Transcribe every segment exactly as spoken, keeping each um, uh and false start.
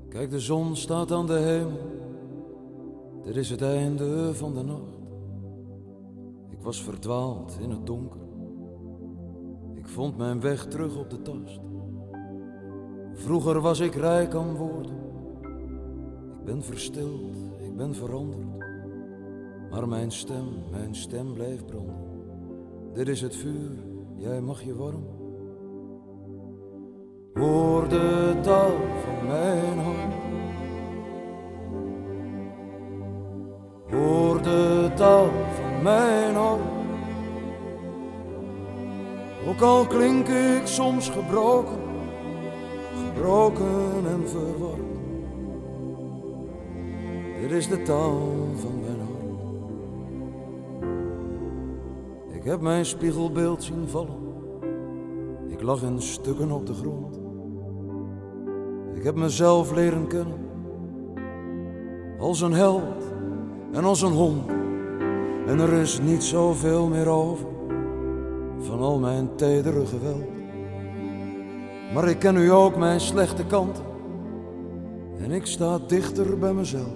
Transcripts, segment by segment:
Kijk, de zon staat aan de hemel. Dit is het einde van de nacht. Ik was verdwaald in het donker. Ik vond mijn weg terug op de tast. Vroeger was ik rijk aan woorden. Ik ben verstild, ik ben veranderd. Maar mijn stem, mijn stem bleef branden. Dit is het vuur, jij mag je warm. Hoor de taal van mijn hart. Hoor de taal van mijn hart. Ook al klink ik soms gebroken, gebroken en verward. Dit is de taal van mijn hart. Ik heb mijn spiegelbeeld zien vallen. Ik lag in stukken op de grond. Ik heb mezelf leren kennen. Als een held en als een hond. En er is niet zoveel meer over van al mijn tedere geweld. Maar ik ken nu ook mijn slechte kanten. En ik sta dichter bij mezelf.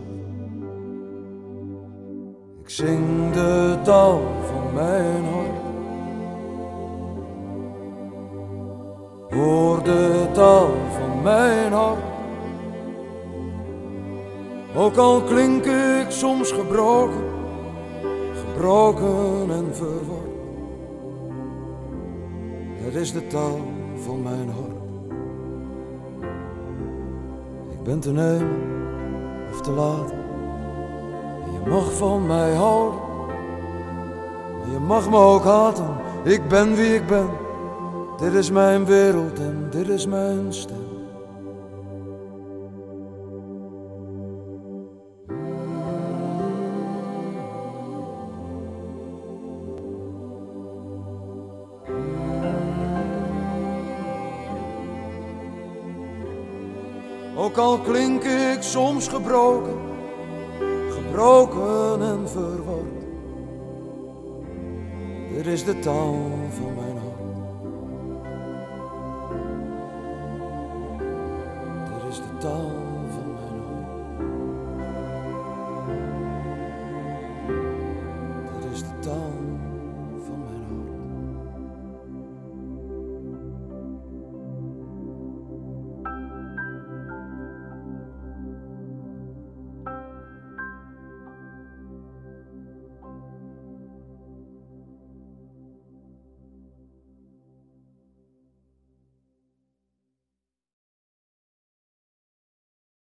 Ik zing de taal van mijn hart. Hoor de taal van mijn hart. Ook al klink ik soms gebroken, gebroken en verward. Het is de taal van mijn hart. Ik ben te nemen of te laten. En je mag van mij houden. En je mag me ook haten. Ik ben wie ik ben. Dit is mijn wereld en dit is mijn stem. Ook al klink ik soms gebroken, gebroken en verward. Dit is de taal van mij.